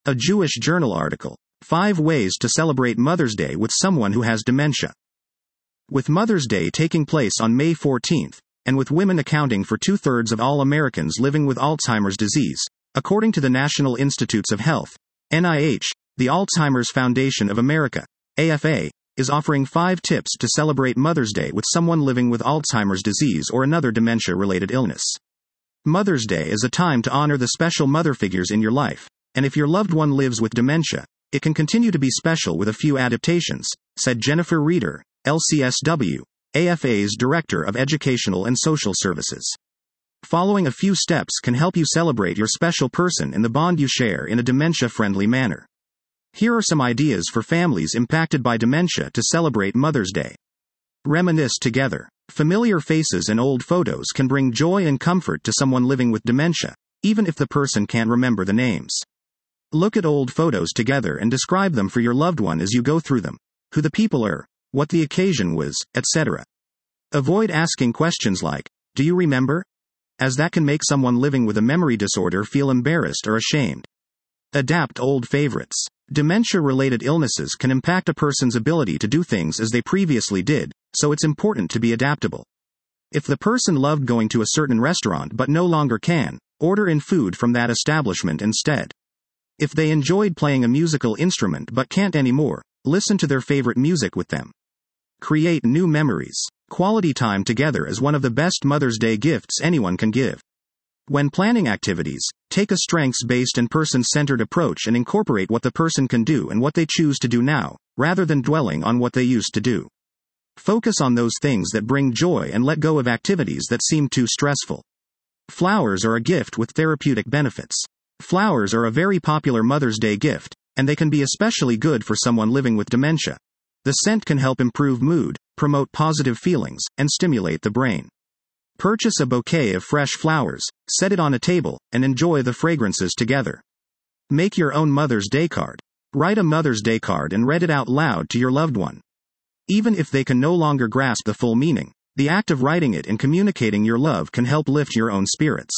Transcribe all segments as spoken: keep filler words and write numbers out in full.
A Jewish Journal article. Five ways to celebrate Mother's Day with someone who has dementia. With Mother's Day taking place on May fourteenth, and with women accounting for two-thirds of all Americans living with Alzheimer's disease, according to the National Institutes of Health, N I H, the Alzheimer's Foundation of America, A F A, is offering five tips to celebrate Mother's Day with someone living with Alzheimer's disease or another dementia-related illness. Mother's Day is a time to honor the special mother figures in your life, and if your loved one lives with dementia, it can continue to be special with a few adaptations, said Jennifer Reeder, L C S W, A F A's Director of Educational and Social Services. Following a few steps can help you celebrate your special person and the bond you share in a dementia-friendly manner. Here are some ideas for families impacted by dementia to celebrate Mother's Day. Reminisce together. Familiar faces and old photos can bring joy and comfort to someone living with dementia, even if the person can't remember the names. Look at old photos together and describe them for your loved one as you go through them, who the people are, what the occasion was, et cetera. Avoid asking questions like, "Do you remember?" as that can make someone living with a memory disorder feel embarrassed or ashamed. Adapt old favorites. Dementia-related illnesses can impact a person's ability to do things as they previously did, so it's important to be adaptable. If the person loved going to a certain restaurant but no longer can, order in food from that establishment instead. If they enjoyed playing a musical instrument but can't anymore, listen to their favorite music with them. Create new memories. Quality time together is one of the best Mother's Day gifts anyone can give. When planning activities, take a strengths-based and person-centered approach and incorporate what the person can do and what they choose to do now, rather than dwelling on what they used to do. Focus on those things that bring joy and let go of activities that seem too stressful. Flowers are a gift with therapeutic benefits. Flowers are a very popular Mother's Day gift, and they can be especially good for someone living with dementia. The scent can help improve mood, promote positive feelings, and stimulate the brain. Purchase a bouquet of fresh flowers, set it on a table, and enjoy the fragrances together. Make your own Mother's Day card. Write a Mother's Day card and read it out loud to your loved one. Even if they can no longer grasp the full meaning, the act of writing it and communicating your love can help lift your own spirits.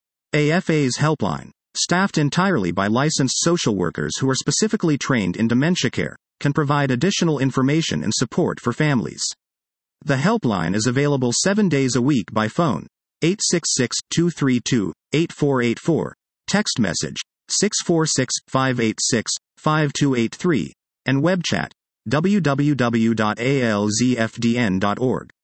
A F A's Helpline, staffed entirely by licensed social workers who are specifically trained in dementia care, can provide additional information and support for families. The helpline is available seven days a week by phone, eight six six, two three two, eight four eight four, text message, six four six, five eight six, five two eight three, and web chat, w w w dot a l z f d n dot org.